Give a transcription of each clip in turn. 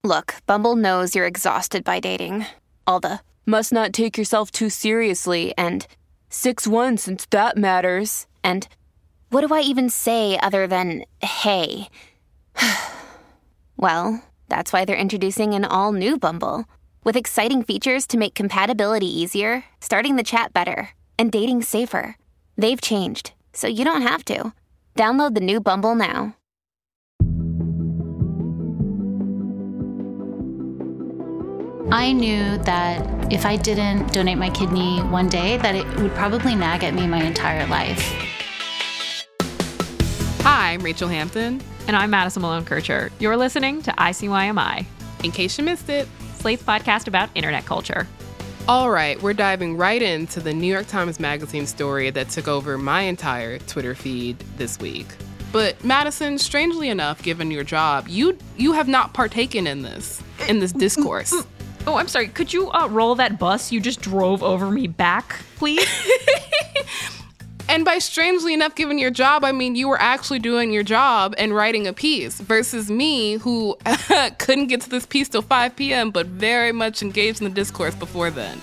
Look, Bumble knows you're exhausted by dating. All the must not take yourself too seriously and 6'1" since that matters. And what do I even say other than hey? Well, that's why they're introducing an all-new Bumble with exciting features to make compatibility easier, starting the chat better, and dating safer. They've changed, so you don't have to. Download the new Bumble now. I knew that if I didn't donate my kidney one day, that it would probably nag at me my entire life. Hi, I'm Rachel Hampton. And I'm Madison Malone-Kircher. You're listening to ICYMI. In case you missed it, Slate's podcast about internet culture. All right, we're diving right into the New York Times Magazine story that took over my entire Twitter feed this week. But Madison, strangely enough, given your job, you have not partaken in this discourse. Oh, I'm sorry. Could you roll that bus you just drove over me back, please? And by strangely enough, given your job, I mean you were actually doing your job and writing a piece versus me who couldn't get to this piece till 5 p.m. but very much engaged in the discourse before then.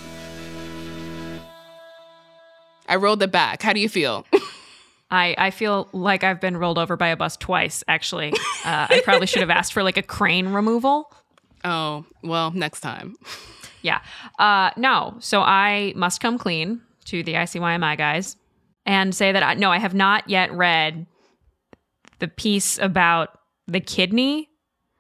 I rolled it back. How do you feel? I feel like I've been rolled over by a bus twice, actually. I probably should have asked for like a crane removal. Oh, well, next time. Yeah. No. So I must come clean to the ICYMI guys and say that I have not yet read the piece about the kidney.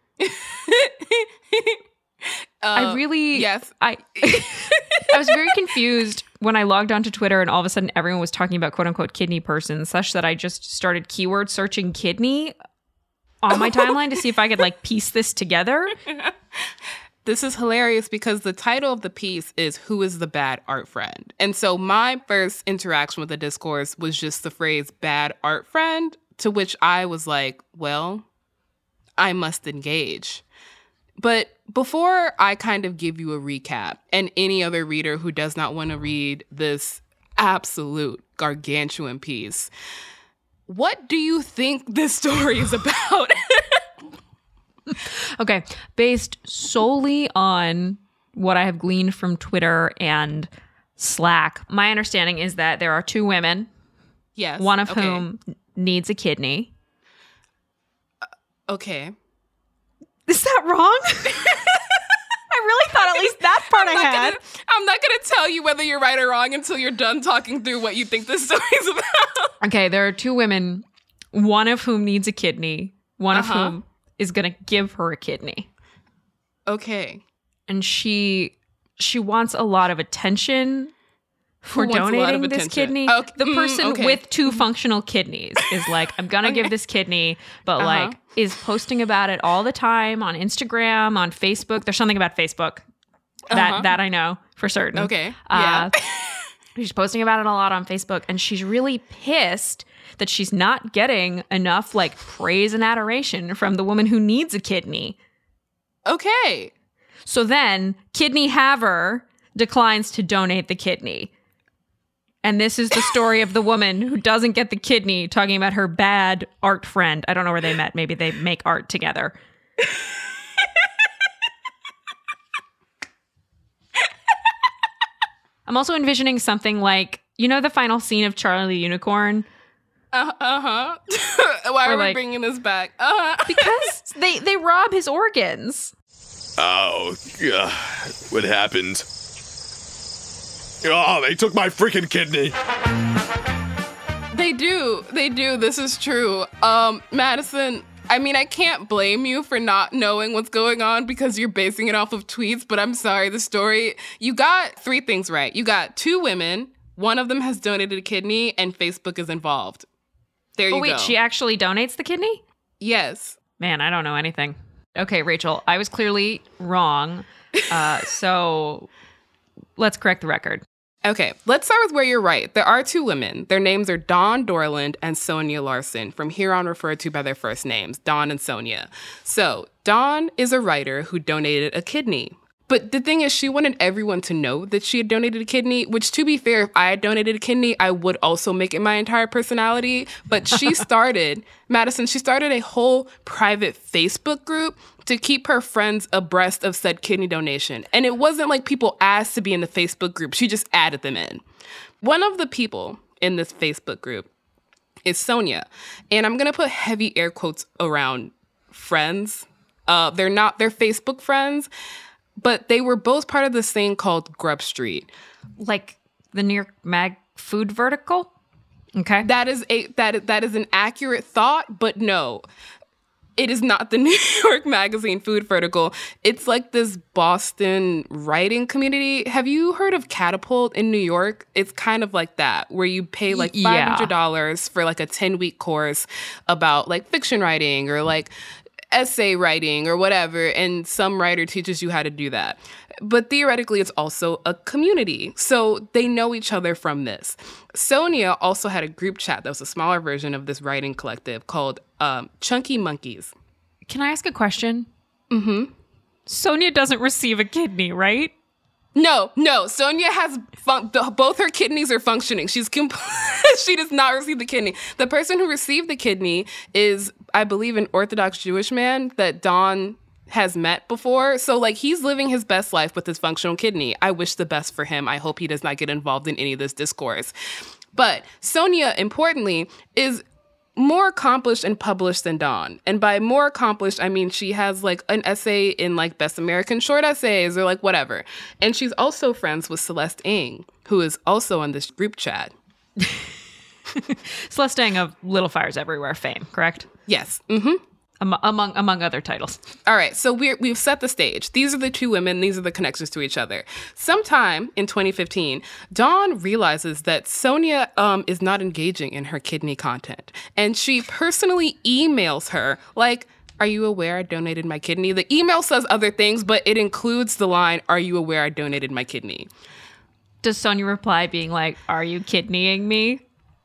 I really... Yes. I was very confused when I logged onto Twitter and all of a sudden everyone was talking about quote-unquote kidney persons, such that I just started keyword searching kidney on my timeline to see if I could like piece this together. This is hilarious because the title of the piece is Who is the Bad Art Friend? And so my first interaction with the discourse was just the phrase bad art friend, to which I was like, well, I must engage. But before I kind of give you a recap, and any other reader who does not want to read this absolute gargantuan piece, what do you think this story is about? Okay, based solely on what I have gleaned from Twitter and Slack, my understanding is that there are two women, yes, one of whom needs a kidney. Okay. Is that wrong? I really thought at least that part I'm not going to tell you whether you're right or wrong until you're done talking through what you think this story is about. Okay, there are two women, one of whom needs a kidney, one of whom is going to give her a kidney. Okay. And she wants a lot of attention for donating this kidney. Okay. The person with two functional kidneys is like, I'm going to give this kidney, but like is posting about it all the time on Instagram, on Facebook. There's something about Facebook that I know for certain. Okay. Yeah. She's posting about it a lot on Facebook, and she's really pissed that she's not getting enough like praise and adoration from the woman who needs a kidney. Okay. So then kidney haver declines to donate the kidney. And this is the story of the woman who doesn't get the kidney, talking about her bad art friend. I don't know where they met. Maybe they make art together. I'm also envisioning something like, you know, the final scene of Charlie the Unicorn? Why are we bringing this back? Because they rob his organs. Oh, what happened? Oh, they took my freaking kidney. They do. This is true. Madison, I mean, I can't blame you for not knowing what's going on because you're basing it off of tweets, but I'm sorry, the story, you got 3 things right. You got 2 women, one of them has donated a kidney, and Facebook is involved. There you go. Oh, wait, she actually donates the kidney? Yes. Man, I don't know anything. Okay, Rachel, I was clearly wrong. So let's correct the record. Okay, let's start with where you're right. There are 2 women. Their names are Dawn Dorland and Sonia Larson, from here on referred to by their first names, Dawn and Sonia. So, Dawn is a writer who donated a kidney. But the thing is, she wanted everyone to know that she had donated a kidney, which, to be fair, if I had donated a kidney, I would also make it my entire personality. But she started, Madison, she started a whole private Facebook group to keep her friends abreast of said kidney donation. And it wasn't like people asked to be in the Facebook group. She just added them in. One of the people in this Facebook group is Sonia. And I'm going to put heavy air quotes around friends. They're Facebook friends. But they were both part of this thing called Grub Street. Like the New York Mag food vertical? Okay. That is an accurate thought, but no. It is not the New York Magazine food vertical. It's like this Boston writing community. Have you heard of Catapult in New York? It's kind of like that, where you pay like $500 for like a 10-week course about like fiction writing or like essay writing or whatever, and some writer teaches you how to do that. But theoretically, it's also a community. So they know each other from this. Sonia also had a group chat that was a smaller version of this writing collective called Chunky Monkeys. Can I ask a question? Mm-hmm. Sonia doesn't receive a kidney, right? No. Sonia has both her kidneys are functioning. She does not receive the kidney. The person who received the kidney is, I believe, an Orthodox Jewish man that Dawn has met before. So, like, he's living his best life with his functional kidney. I wish the best for him. I hope he does not get involved in any of this discourse. But Sonia, importantly, is more accomplished and published than Dawn. And by more accomplished, I mean she has like an essay in like Best American Short Essays or like whatever. And she's also friends with Celeste Ng, who is also on this group chat. Celeste Ng of Little Fires Everywhere fame, correct? Yes. Mm-hmm. Among other titles. All right, so we've set the stage. These are the two women. These are the connections to each other. Sometime in 2015, Dawn realizes that Sonia is not engaging in her kidney content. And she personally emails her, like, are you aware I donated my kidney? The email says other things, but it includes the line, are you aware I donated my kidney? Does Sonia reply being like, are you kidneying me?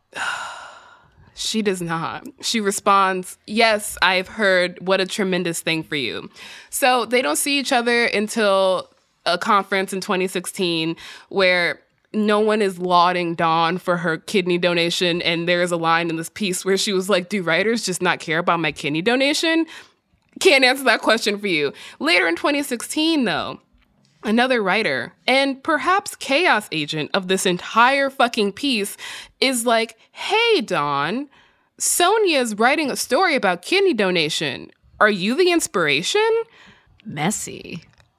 She does not. She responds, yes, I've heard. What a tremendous thing for you. So they don't see each other until a conference in 2016 where no one is lauding Dawn for her kidney donation. And there's a line in this piece where she was like, do writers just not care about my kidney donation? Can't answer that question for you. Later in 2016, though, another writer and perhaps chaos agent of this entire fucking piece is like, hey, Dawn, Sonia's writing a story about kidney donation. Are you the inspiration? Messy.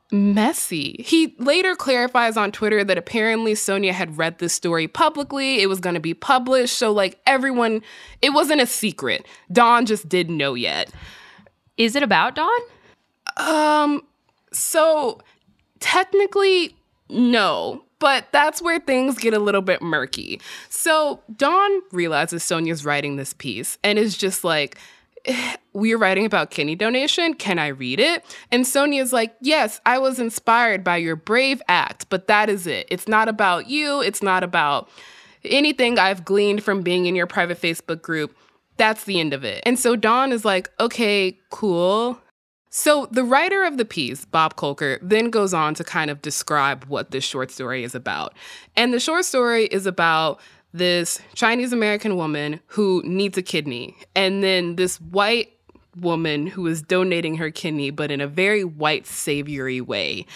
He later clarifies on Twitter that apparently Sonia had read this story publicly. It was going to be published. So like everyone, it wasn't a secret. Dawn just didn't know yet. Is it about Dawn? So technically, no, but that's where things get a little bit murky. So Dawn realizes Sonia's writing this piece and is just like, we're writing about kidney donation. Can I read it? And Sonia's like, yes, I was inspired by your brave act, but that is it. It's not about you. It's not about anything I've gleaned from being in your private Facebook group. That's the end of it. And so Dawn is like, okay, cool. So the writer of the piece, Bob Kolker, then goes on to kind of describe what this short story is about. And the short story is about this Chinese-American woman who needs a kidney, and then this white woman who is donating her kidney, but in a very white saviory way.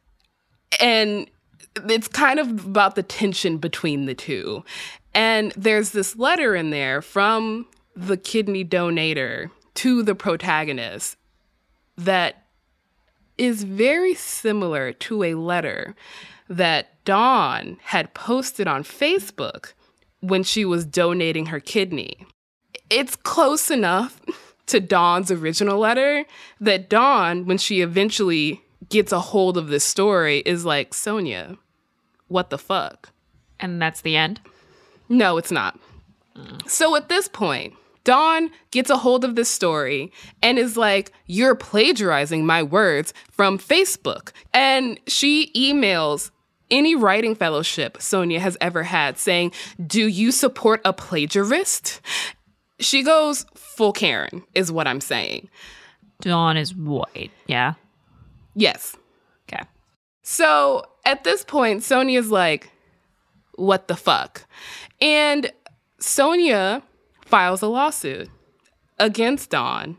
And it's kind of about the tension between the two. And there's this letter in there from the kidney donator to the protagonist that is very similar to a letter that Dawn had posted on Facebook when she was donating her kidney. It's close enough to Dawn's original letter that Dawn, when she eventually gets a hold of this story, is like, Sonia, what the fuck? And that's the end? No, it's not. So at this point, Dawn gets a hold of this story and is like, you're plagiarizing my words from Facebook. And she emails any writing fellowship Sonia has ever had saying, do you support a plagiarist? She goes full Karen, is what I'm saying. Dawn is white, yeah? Yes. Okay. So at this point, Sonia's like, what the fuck? And Sonia files a lawsuit against Dawn,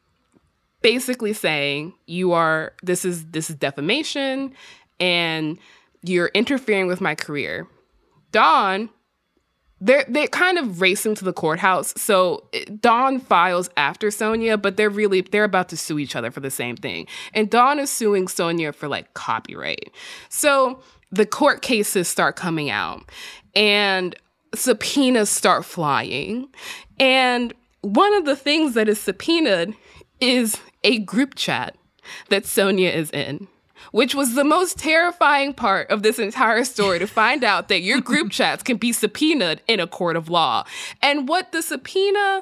basically saying this is defamation and you're interfering with my career. Dawn, they're kind of racing to the courthouse. So Dawn files after Sonia, but they're about to sue each other for the same thing. And Dawn is suing Sonia for like copyright. So the court cases start coming out and subpoenas start flying. And one of the things that is subpoenaed is a group chat that Sonia is in, which was the most terrifying part of this entire story, to find out that your group chats can be subpoenaed in a court of law. And what the subpoena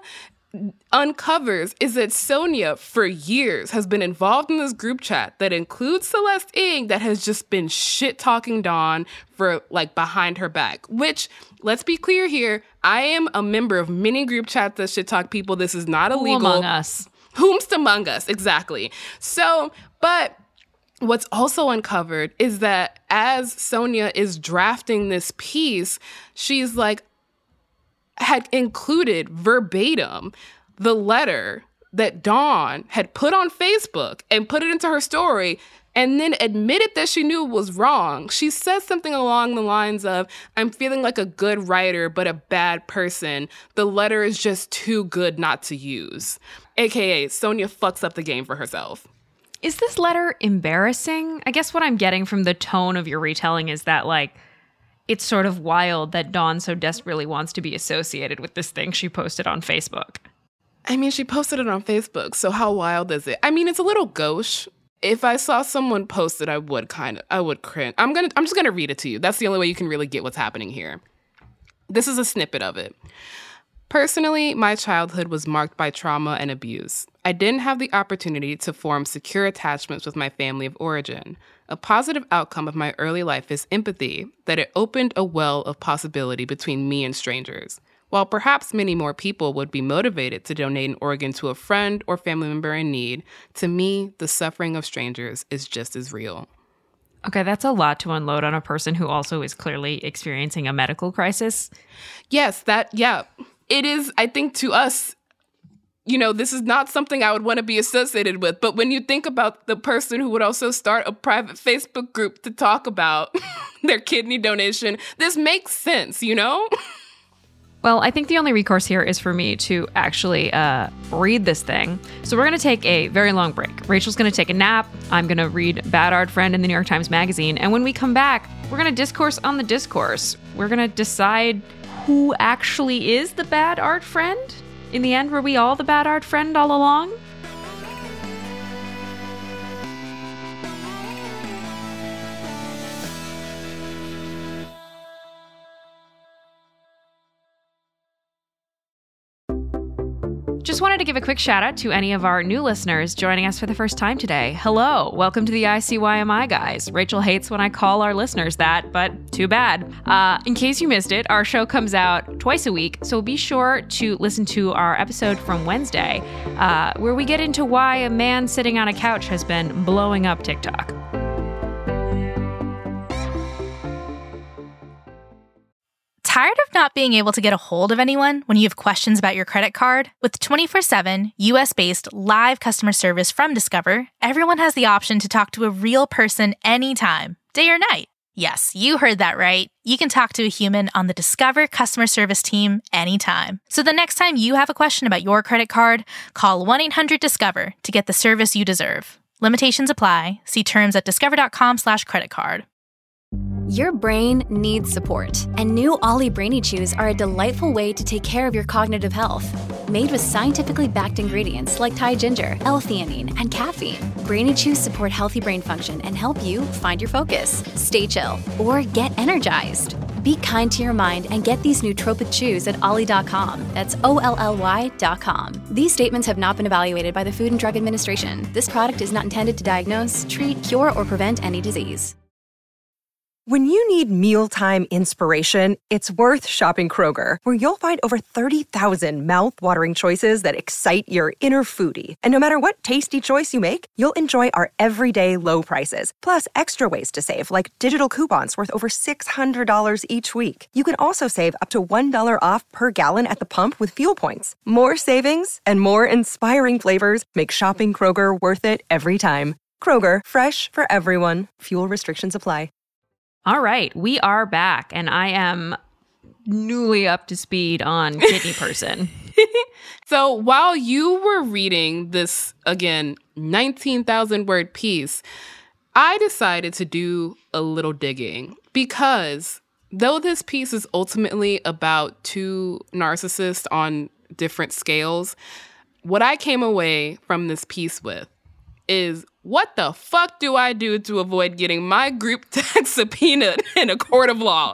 uncovers is that Sonia, for years, has been involved in this group chat that includes Celeste Ng that has just been shit-talking Dawn for, like, behind her back. Which, let's be clear here, I am a member of many group chats that shit-talk people. This is not illegal. Who among us? Whomst among us, exactly. So, but what's also uncovered is that as Sonia is drafting this piece, she's like, had included verbatim the letter that Dawn had put on Facebook and put it into her story and then admitted that she knew it was wrong. She says something along the lines of, I'm feeling like a good writer, but a bad person. The letter is just too good not to use. AKA, Sonia fucks up the game for herself. Is this letter embarrassing? I guess what I'm getting from the tone of your retelling is that, like, it's sort of wild that Dawn so desperately wants to be associated with this thing she posted on Facebook. I mean, she posted it on Facebook, so how wild is it? I mean, it's a little gauche. If I saw someone post it, I would cringe. I'm just gonna read it to you. That's the only way you can really get what's happening here. This is a snippet of it. Personally, my childhood was marked by trauma and abuse. I didn't have the opportunity to form secure attachments with my family of origin. A positive outcome of my early life is empathy, that it opened a well of possibility between me and strangers. While perhaps many more people would be motivated to donate an organ to a friend or family member in need, to me, the suffering of strangers is just as real. Okay, that's a lot to unload on a person who also is clearly experiencing a medical crisis. Yes, it is, I think, to us, you know, this is not something I would want to be associated with. But when you think about the person who would also start a private Facebook group to talk about their kidney donation, this makes sense, you know? Well, I think the only recourse here is for me to actually read this thing. So we're going to take a very long break. Rachel's going to take a nap. I'm going to read Bad Art Friend in the New York Times Magazine. And when we come back, we're going to discourse on the discourse. We're going to decide who actually is the bad art friend. In the end, were we all the bad art friend all along? Just wanted to give a quick shout out to any of our new listeners joining us for the first time today. Hello, welcome to the ICYMI guys. Rachel hates when I call our listeners that, but too bad. In case you missed it, our show comes out twice a week, so be sure to listen to our episode from Wednesday, where we get into why a man sitting on a couch has been blowing up TikTok. Tired of not being able to get a hold of anyone when you have questions about your credit card? With 24/7 US-based live customer service from Discover, everyone has the option to talk to a real person anytime, day or night. Yes, you heard that right. You can talk to a human on the Discover customer service team anytime. So the next time you have a question about your credit card, call 1-800-DISCOVER to get the service you deserve. Limitations apply. See terms at discover.com/creditcard. Your brain needs support, and new Ollie Brainy Chews are a delightful way to take care of your cognitive health. Made with scientifically backed ingredients like Thai ginger, L-theanine, and caffeine, Brainy Chews support healthy brain function and help you find your focus, stay chill, or get energized. Be kind to your mind and get these nootropic chews at ollie.com. That's OLLY.com. These statements have not been evaluated by the Food and Drug Administration. This product is not intended to diagnose, treat, cure, or prevent any disease. When you need mealtime inspiration, it's worth shopping Kroger, where you'll find over 30,000 mouth-watering choices that excite your inner foodie. And no matter what tasty choice you make, you'll enjoy our everyday low prices, plus extra ways to save, like digital coupons worth over $600 each week. You can also save up to $1 off per gallon at the pump with fuel points. More savings and more inspiring flavors make shopping Kroger worth it every time. Kroger, fresh for everyone. Fuel restrictions apply. All right, we are back, and I am newly up to speed on Kidney Person. So while you were reading this, again, 19,000 word piece, I decided to do a little digging because though this piece is ultimately about two narcissists on different scales, what I came away from this piece with is, what the fuck do I do to avoid getting my group text subpoenaed in a court of law?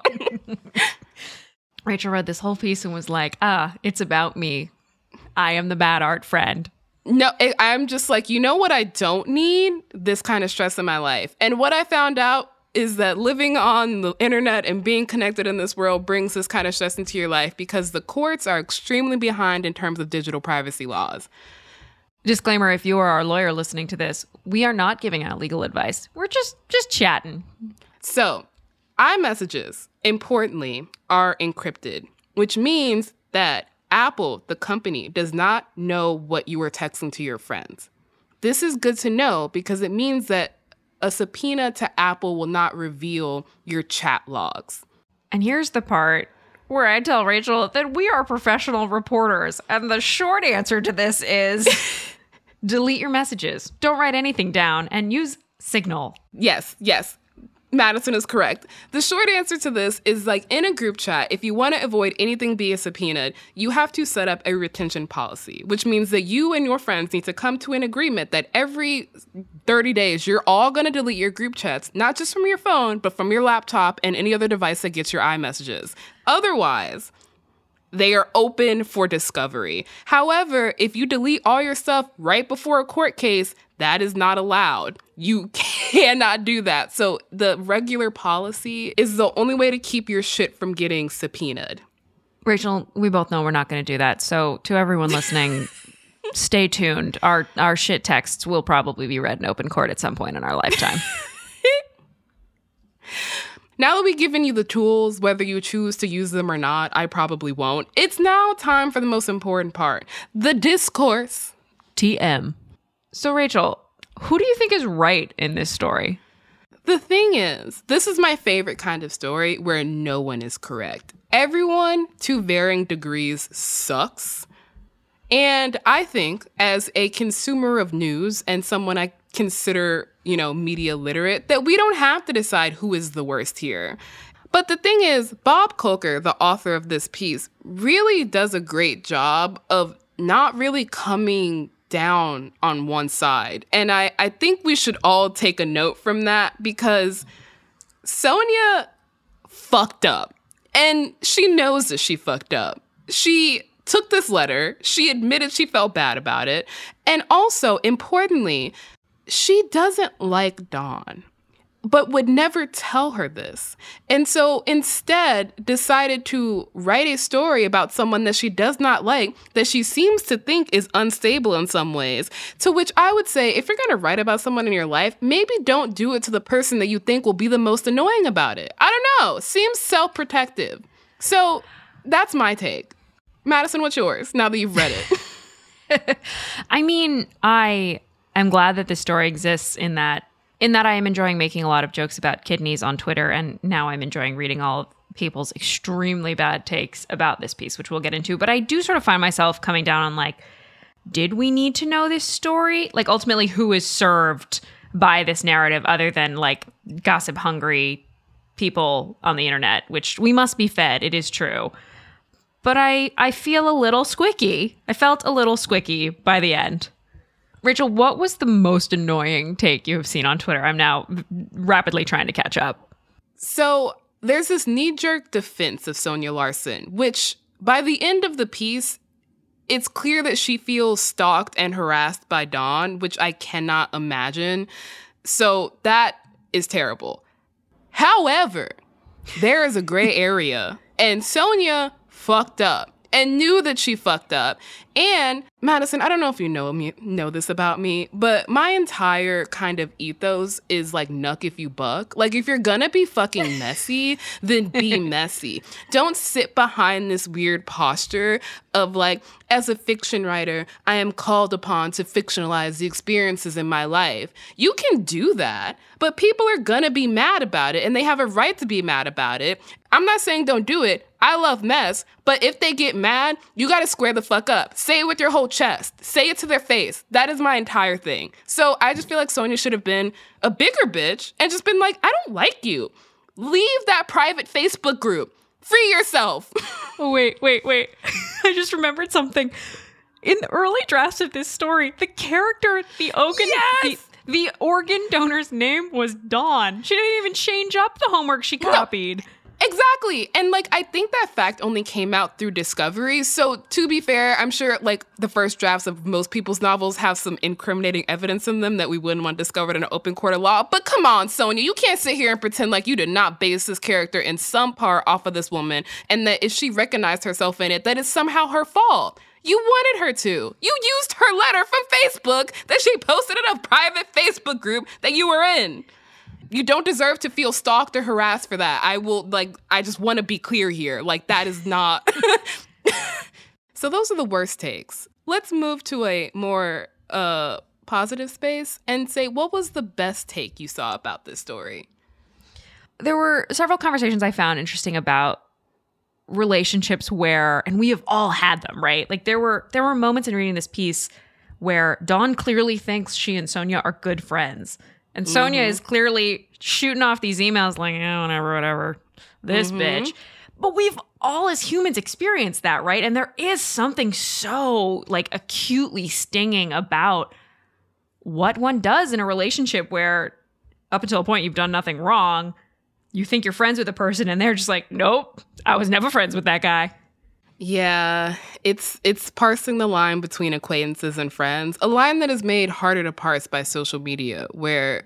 Rachel read this whole piece and was like, it's about me. I am the bad art friend. No, I'm just like, you know what I don't need? This kind of stress in my life. And what I found out is that living on the internet and being connected in this world brings this kind of stress into your life because the courts are extremely behind in terms of digital privacy laws. Disclaimer, if you are our lawyer listening to this, we are not giving out legal advice. We're just chatting. So, iMessages, importantly, are encrypted, which means that Apple, the company, does not know what you are texting to your friends. This is good to know because it means that a subpoena to Apple will not reveal your chat logs. And here's the part where I tell Rachel that we are professional reporters. And the short answer to this is delete your messages. Don't write anything down and use Signal. Yes. Madison is correct. The short answer to this is, like, in a group chat, if you want to avoid anything being subpoenaed, you have to set up a retention policy, which means that you and your friends need to come to an agreement that every 30 days, you're all going to delete your group chats, not just from your phone, but from your laptop and any other device that gets your iMessages. Otherwise, they are open for discovery. However, if you delete all your stuff right before a court case, that is not allowed. You cannot do that. So the regular policy is the only way to keep your shit from getting subpoenaed. Rachel, we both know we're not going to do that. So to everyone listening, stay tuned. Our shit texts will probably be read in open court at some point in our lifetime. Now that we've given you the tools, whether you choose to use them or not, I probably won't. It's now time for the most important part, the discourse. TM. So Rachel, who do you think is right in this story? The thing is, this is my favorite kind of story where no one is correct. Everyone, to varying degrees, sucks. And I think, as a consumer of news and someone I consider, media literate, that we don't have to decide who is the worst here. But the thing is, Bob Kolker, the author of this piece, really does a great job of not really coming down on one side. And I think we should all take a note from that because Sonia fucked up. And she knows that she fucked up. She took this letter. She admitted she felt bad about it. And also, importantly, she doesn't like Dawn, but would never tell her this. And so instead decided to write a story about someone that she does not like, that she seems to think is unstable in some ways. To which I would say, if you're going to write about someone in your life, maybe don't do it to the person that you think will be the most annoying about it. I don't know. Seems self-protective. So that's my take. Madison, what's yours now that you've read it? I mean, I am glad that this story exists in that I am enjoying making a lot of jokes about kidneys on Twitter, and now I'm enjoying reading all of people's extremely bad takes about this piece, which we'll get into. But I do sort of find myself coming down on, like, did we need to know this story? Like, ultimately, who is served by this narrative other than, like, gossip-hungry people on the internet, which we must be fed, it is true. But I feel a little squicky. I felt a little squicky by the end. Rachel, what was the most annoying take you have seen on Twitter? I'm now rapidly trying to catch up. So there's this knee-jerk defense of Sonia Larson, which by the end of the piece, it's clear that she feels stalked and harassed by Dawn, which I cannot imagine. So that is terrible. However, there is a gray area, and Sonia fucked up and knew that she fucked up. And Madison, I don't know if you know this about me, but my entire kind of ethos is like nuck if you buck. Like, if you're gonna be fucking messy, then be messy. Don't sit behind this weird posture of like, as a fiction writer, I am called upon to fictionalize the experiences in my life. You can do that, but people are gonna be mad about it, and they have a right to be mad about it. I'm not saying don't do it. I love mess, but if they get mad, you gotta square the fuck up. Say it with your whole chest. Say it to their face. That is my entire thing. So I just feel like Sonia should have been a bigger bitch and just been like, I don't like you. Leave that private Facebook group. Free yourself. Oh, wait. I just remembered something. In the early drafts of this story, the character, the organ donor's name was Dawn. She didn't even change up the homework she copied. No. Exactly. And like, I think that fact only came out through Discovery. So to be fair, I'm sure like the first drafts of most people's novels have some incriminating evidence in them that we wouldn't want discovered in an open court of law. But come on, Sonia, you can't sit here and pretend like you did not base this character in some part off of this woman, and that if she recognized herself in it, that it's somehow her fault. You wanted her to. You used her letter from Facebook that she posted in a private Facebook group that you were in. You don't deserve to feel stalked or harassed for that. I just want to be clear here. Like, that is not. So those are the worst takes. Let's move to a more positive space and say, what was the best take you saw about this story? There were several conversations I found interesting about relationships where, and we have all had them, right? Like, there were moments in reading this piece where Dawn clearly thinks she and Sonia are good friends. And Sonia is clearly shooting off these emails like, whatever, this bitch. But we've all as humans experienced that, right? And there is something so like acutely stinging about what one does in a relationship where up until a point you've done nothing wrong. You think you're friends with a person and they're just like, nope, I was never friends with that guy. Yeah, it's parsing the line between acquaintances and friends, a line that is made harder to parse by social media, where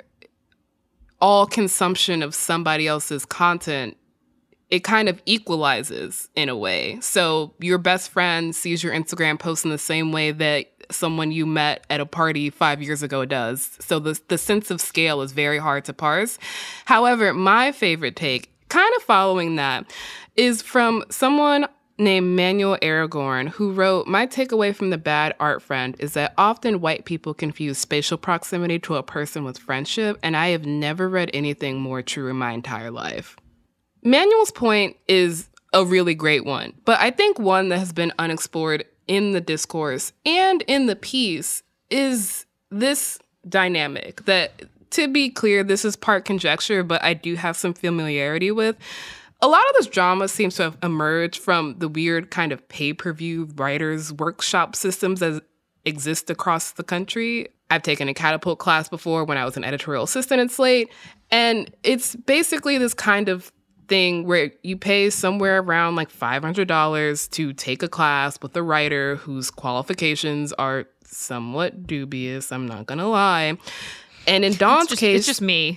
all consumption of somebody else's content, it kind of equalizes in a way. So your best friend sees your Instagram post in the same way that someone you met at a party 5 years ago does. So the sense of scale is very hard to parse. However, my favorite take, kind of following that, is from someone named Manuel Aragorn, who wrote, "My takeaway from the bad art friend is that often white people confuse spatial proximity to a person with friendship, and I have never read anything more true in my entire life." Manuel's point is a really great one, but I think one that has been unexplored in the discourse and in the piece is this dynamic that, to be clear, this is part conjecture, but I do have some familiarity with. A lot of this drama seems to have emerged from the weird kind of pay-per-view writers' workshop systems that exist across the country. I've taken a catapult class before when I was an editorial assistant at Slate, and it's basically this kind of thing where you pay somewhere around like $500 to take a class with a writer whose qualifications are somewhat dubious, I'm not gonna lie. And in Dawn's case... It's just me.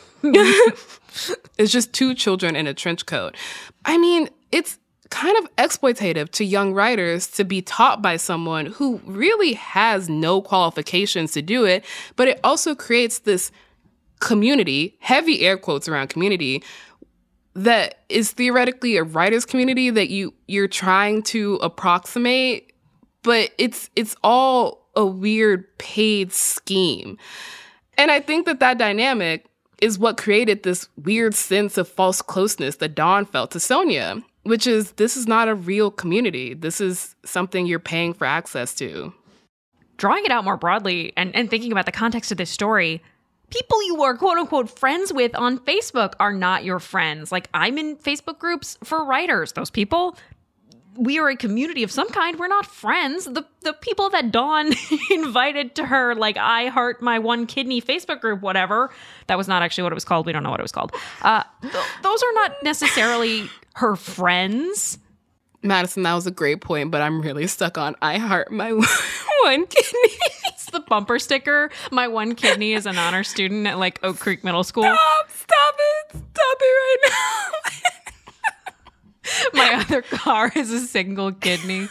It's just two children in a trench coat. I mean, it's kind of exploitative to young writers to be taught by someone who really has no qualifications to do it, but it also creates this community, heavy air quotes around community, that is theoretically a writer's community that you're trying to approximate, but it's all a weird paid scheme. And I think that dynamic is what created this weird sense of false closeness that Dawn felt to Sonia, which is, this is not a real community. This is something you're paying for access to. Drawing it out more broadly and thinking about the context of this story, people you are quote unquote friends with on Facebook are not your friends. Like, I'm in Facebook groups for writers. Those people, we are a community of some kind. We're not friends. The people that Dawn invited to her, like, I Heart My One Kidney Facebook group, whatever. That was not actually what it was called. We don't know what it was called. Those are not necessarily her friends. Madison, that was a great point, but I'm really stuck on I Heart My One Kidney. It's the bumper sticker. My one kidney is an honor student at like Oak Creek Middle School. Stop it. My other car is a single kidney.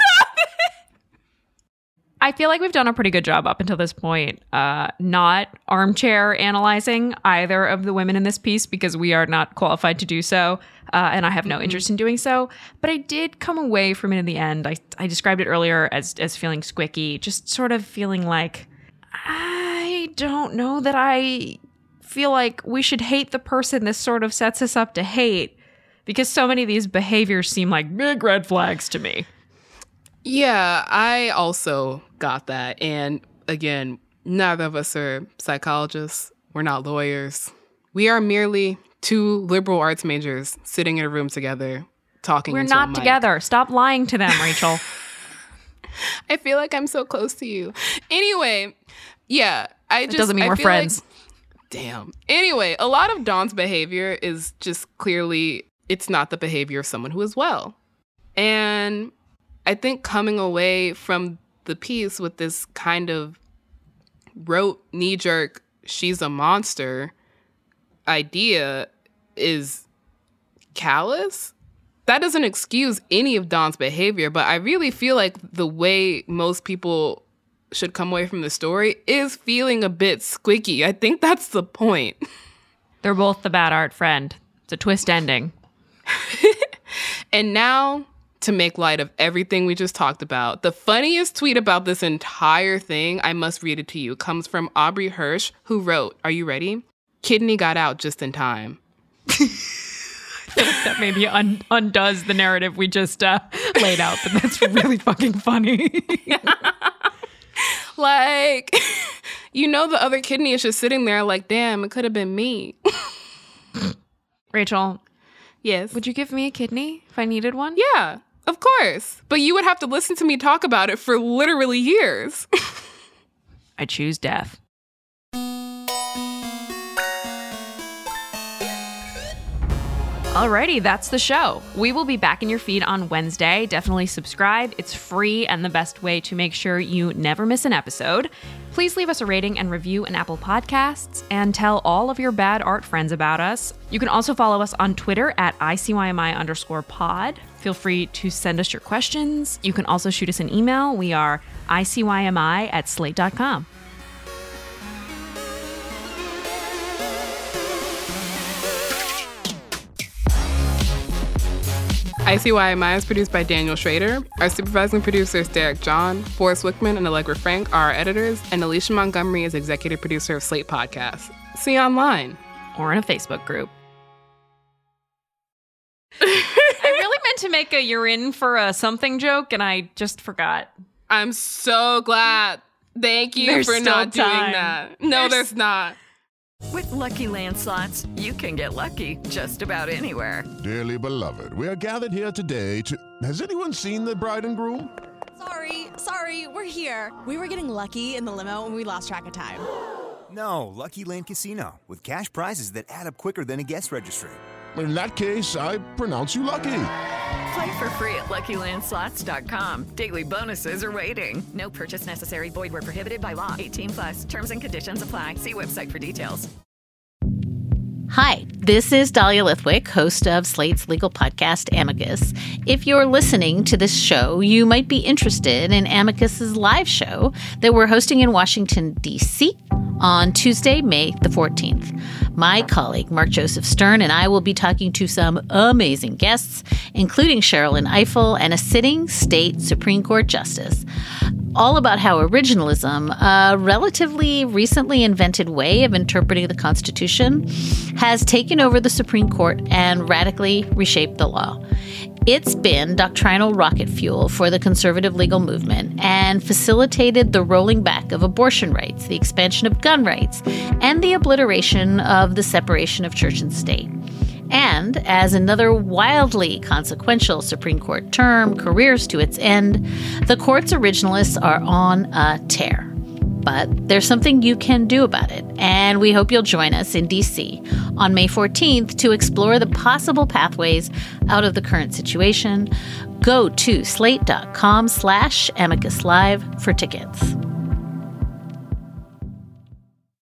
I feel like we've done a pretty good job up until this point, not armchair analyzing either of the women in this piece because we are not qualified to do so, and I have no interest in doing so. But I did come away from it in the end. I described it earlier as feeling squicky, just sort of feeling like, I don't know that I feel like we should hate the person this sort of sets us up to hate, because so many of these behaviors seem like big red flags to me. Yeah, I also got that. And again, neither of us are psychologists. We're not lawyers. We are merely two liberal arts majors sitting in a room together talking. We're not together. Stop lying to them, Rachel. I feel like I'm so close to you. Anyway, yeah. It doesn't mean we're friends. Damn. Anyway, a lot of Dawn's behavior is just clearly, it's not the behavior of someone who is well. And I think coming away from the piece with this kind of rote, knee-jerk, she's a monster idea is callous. That doesn't excuse any of Dawn's behavior, but I really feel like the way most people should come away from the story is feeling a bit squeaky. I think that's the point. They're both the bad art friend. It's a twist ending. And now, to make light of everything we just talked about, the funniest tweet about this entire thing, I must read it to you, comes from Aubrey Hirsch, who wrote, are you ready? Kidney got out just in time. That maybe undoes the narrative we just laid out, but that's really fucking funny. Like, you know, the other kidney is just sitting there like, damn, it could have been me. Rachel. Yes. Would you give me a kidney if I needed one? Yeah, of course. But you would have to listen to me talk about it for literally years. I choose death. Alrighty, that's the show. We will be back in your feed on Wednesday. Definitely subscribe. It's free and the best way to make sure you never miss an episode. Please leave us a rating and review in Apple Podcasts and tell all of your bad art friends about us. You can also follow us on Twitter at ICYMI_pod. Feel free to send us your questions. You can also shoot us an email. We are ICYMI@slate.com. ICYMI is produced by Daniel Schrader. Our supervising producers Derek John, Forrest Wickman, and Allegra Frank are our editors, and Alicia Montgomery is executive producer of Slate Podcasts. See you online. Or in a Facebook group. I really meant to make a you're in for a something joke, and I just forgot. I'm so glad. Thank you for not doing that. No, there's not. With Lucky Land Slots, you can get lucky just about anywhere. Dearly beloved, we are gathered here today to... Has anyone seen the bride and groom? Sorry, we're here. We were getting lucky in the limo and we lost track of time. No, Lucky Land Casino, with cash prizes that add up quicker than a guest registry. In that case, I pronounce you lucky. Play for free at LuckyLandSlots.com. Daily bonuses are waiting. No purchase necessary. Void where prohibited by law. 18+. Terms and conditions apply. See website for details. Hi, this is Dahlia Lithwick, host of Slate's legal podcast, Amicus. If you're listening to this show, you might be interested in Amicus's live show that we're hosting in Washington, D.C. on Tuesday, May the 14th. My colleague, Mark Joseph Stern, and I will be talking to some amazing guests, including Sherrilyn Ifill and a sitting state Supreme Court justice, all about how originalism, a relatively recently invented way of interpreting the Constitution, has taken over the Supreme Court and radically reshaped the law. It's been doctrinal rocket fuel for the conservative legal movement and facilitated the rolling back of abortion rights, the expansion of gun rights, and the obliteration of the separation of church and state. And as another wildly consequential Supreme Court term careers to its end, the court's originalists are on a tear. But there's something you can do about it, and we hope you'll join us in D.C. on May 14th to explore the possible pathways out of the current situation. Go to slate.com/amicuslive for tickets.